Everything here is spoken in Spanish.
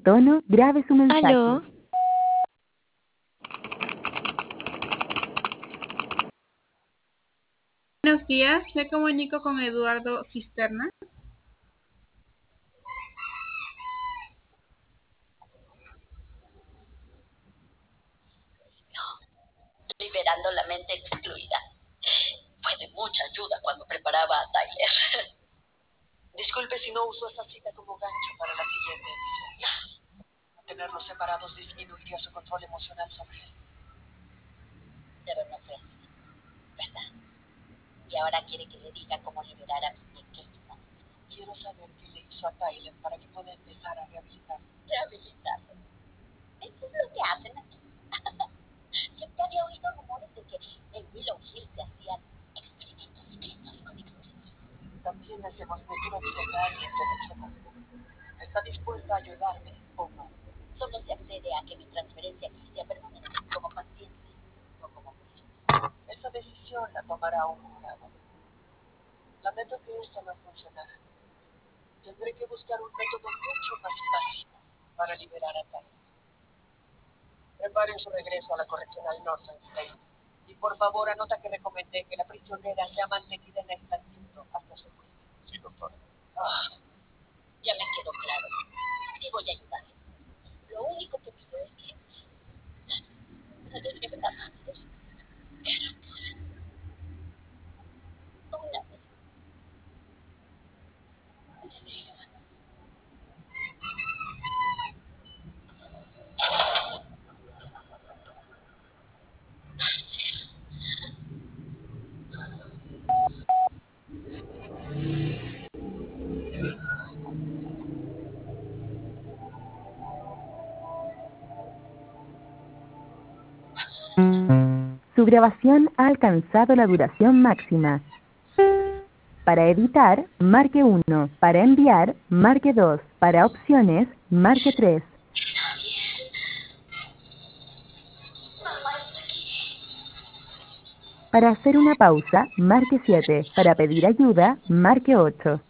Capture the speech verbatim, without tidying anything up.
tono, grabe su mensaje. Aló. Buenos días, me comunico con Eduardo Cisterna. Liberando la mente excluida. Fue de mucha ayuda cuando preparaba a Tyler. Disculpe si no uso esta cita como gancho para la siguiente emisión. Mantenerlos separados disminuiría su control emocional sobre él. Pero no fue así, ¿verdad? Y ahora quiere que le diga cómo liberar a mi pequeño. Quiero saber qué le hizo a Tyler para que pueda empezar a rehabilitar. Rehabilitarlo. Eso es lo que hacen aquí. Siempre había oído rumores de que en Willow Hill se hacían experimentos secretos con exorcismos. También hacemos necropsia a alguien que me chocó. ¿Está dispuesta a ayudarme o no? Solo se accede a que mi transferencia aquí sea permanente, como paciente, no como cliente. Esa decisión la tomará un jurado. Lamento que esto no funcionará. Tendré que buscar un método mucho más fácil para liberar a Tyler. Preparen su regreso a la correccional Northern State. Y por favor, anota que recomendé que la prisionera sea mantenida en aislamiento hasta su juicio. Sí, doctora. Ah, ya me quedó claro. Sí voy a ayudarle. Lo único que pido es que no le lleven a Master. Carapula. Una vez. Sí. Su grabación ha alcanzado la duración máxima. Para editar, marque uno. Para enviar, marque dos. Para opciones, marque tres. Para hacer una pausa, marque siete. Para pedir ayuda, marque ocho.